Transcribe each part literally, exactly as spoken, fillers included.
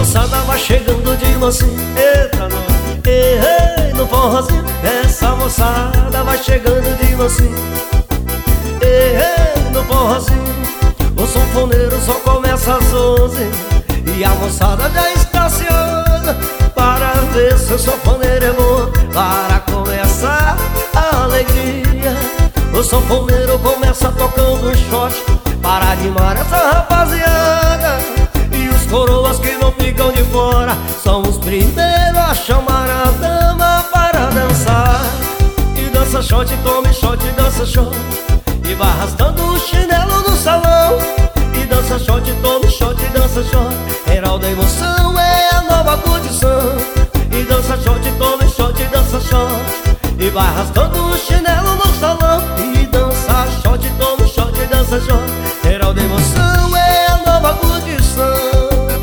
moçada vai chegando de mansinho, eita nós, ei, ei, no forrozinho. Essa moçada vai chegando de mansinho, ei, ei, no forrozinho. O sanfoneiro só começa às onze e a moçada já está ansiosa para ver se o sanfoneiro é bom, para começar a alegria. O sanfoneiro começa tocando um shot para animar essa rapaziada. E os coroas que não ficam de fora são os primeiros a chamar a dama para dançar. E dança shot, tome shot, dança shot, e vai arrastando o chinelo no salão. E dança shot, tome shot, dança shot, Heral da emoção é a nova condição. E dança shot, tome shot, dança shot, e vai arrastando o chinelo no salão. E dança shot, tome shot, dança shot, Heral da emoção é a nova condição.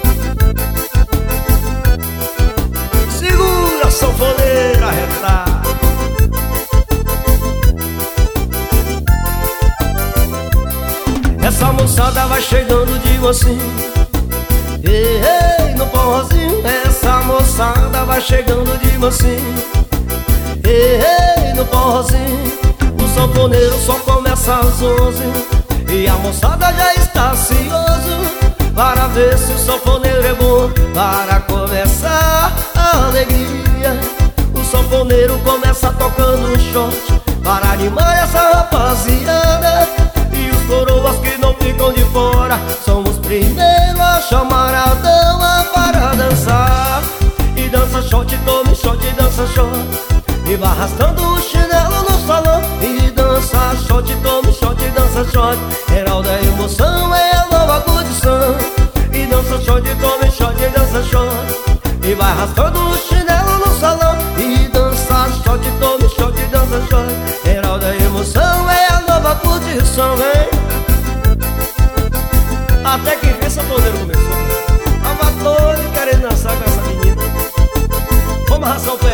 Segura, sanfoneira, arretar. Essa moçada vai chegando de mansinho, ei, ei, no forrozinho. Essa moçada vai chegando de mansinho, ei, ei, no forrozinho. O sanfoneiro só começa às onze e a moçada já está ansioso para ver se o sanfoneiro é bom, para começar a alegria. O sanfoneiro começa tocando um shot para animar essa rapaziada. E os coroas que não ficam de fora são os primeiros a chamar a dama para dançar. E dança shot, tome shot, dança shot, e vai arrastando o chinelo no salão. E dança shot, tome shot, dança shot, Heral da emoção é a nova condição. E dança shot, tome shot, dança shot, e vai arrastando o chinelo no salão. E dança shot, tome shot, dança shot, Heral da emoção é a nova condição, hein? Até que enfim sanfoneiro começou. Tava todo querendo dançar com essa menina. Vamos arrasar o pé.